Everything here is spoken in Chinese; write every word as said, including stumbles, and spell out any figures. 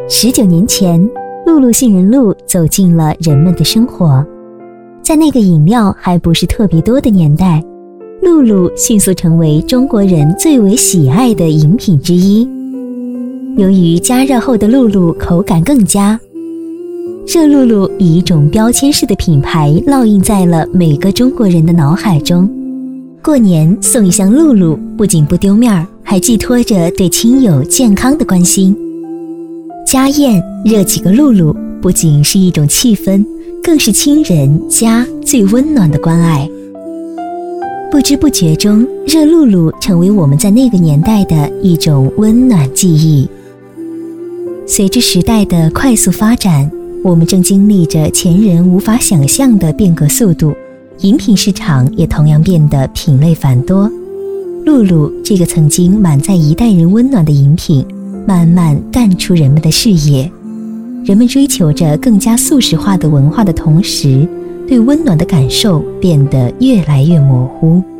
十九年前，露露杏仁露走进了人们的生活。在那个饮料还不是特别多的年代，露露迅速成为中国人最为喜爱的饮品之一。由于加热后的露露口感更佳，热露露以一种标签式的品牌烙印在了每个中国人的脑海中。过年送一箱露露，不仅不丢面，还寄托着对亲友健康的关心。家宴热几个露露，不仅是一种气氛，更是亲人家最温暖的关爱。不知不觉中，热露露成为我们在那个年代的一种温暖记忆。随着时代的快速发展，我们正经历着前人无法想象的变革速度，饮品市场也同样变得品类繁多。露露这个曾经满载一代人温暖的饮品，慢慢淡出人们的视野。人们追求着更加速食化的文化的同时，对温暖的感受变得越来越模糊。